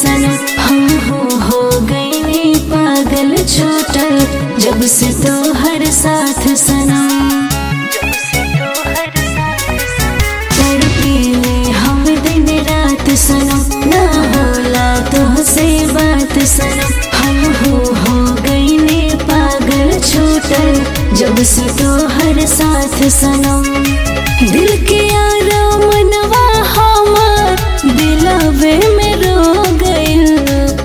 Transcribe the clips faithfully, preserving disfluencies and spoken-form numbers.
सनम हम हो हो गए पागल छूटल जब से तो हर साथ सनम तड़पीले हम दिन रात सनम ना होला तो से बात सनम हम हो हो गए पागल छूटल जब से तो हर साथ सनम दिल के यारा मनवा हमार दिलवे में रो गइल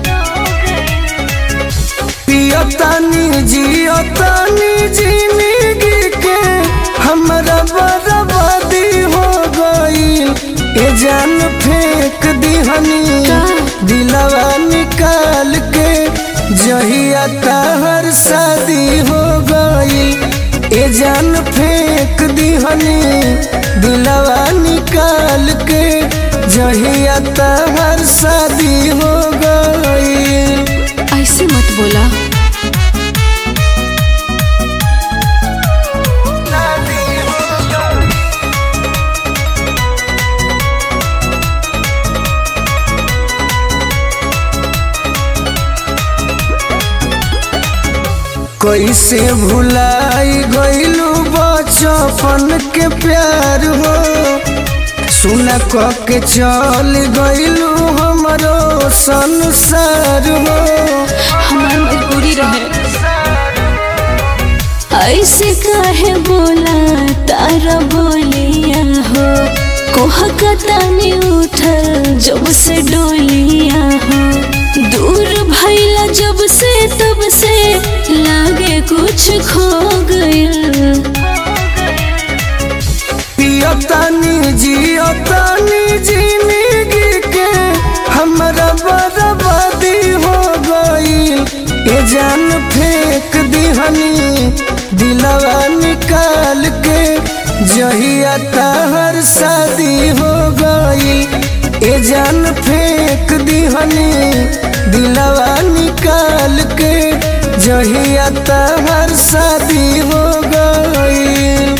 पियतानी जियतानी जिंदगी के हमरा बर्बादी हो गइल ए जान फेंक दिहनी दिलवा निकाल के जहिया ताहर शादी हो गइल ए जान फेंक दिहनी दिलवा निकाल के जहिया ताहर शादी हो गइल। ऐसे मत बोला कैसे भुलाई गइलू बचपन के प्यार हो सुना क के चल गइलू हमरो संसार हो हमार मजबूरी रहे ऐसे काहे बोला तारा बोलिया हो कोहा कतानी उठल जब से डोलिया हो दूर भइला जब से तब से लागे कुछ खो गइल पियतानी जियतानी जिंदगी के हमरा बर्बादी हो गइल ए जान फेंक दिहनी दिलवा निकाल के जहिया ताहर शादी हो गइल ए जान फेंक दिहनी दिलवा निकाल के जहिया ताहर शादी हो गइल।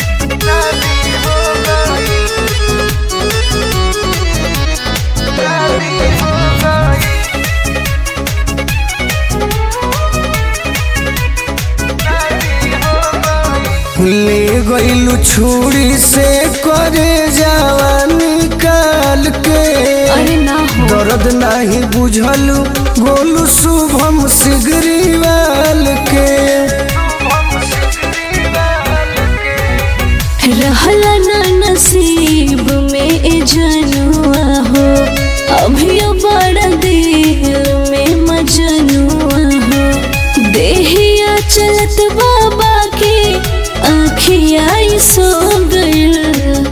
ले गइलू छुरी से करे जावा निकाल के अरे ना हो दर्द नहीं बुझलू गोलू शुभम सिगरीवाल के रहला ना नसीब में ए जनुआ हो अभी बड़ा दिल में मजनुआ हो देहिया चलत बाबा के आँखिया सो गइल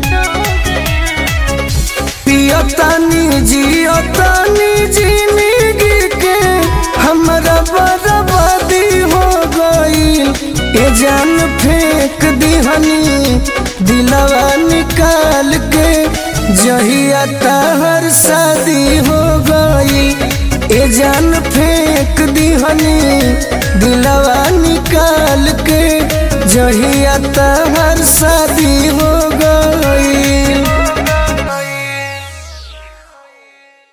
पियतानी जियतानी जिंदगी के हमरा बर्बादी हो गइल ए जान फेंक दिहनी दिलवा निकाल के जहिया ताहर शादी हो गइल ए जान फेंक दिहनी दिलवा निकाल के जहिया ताहर शादी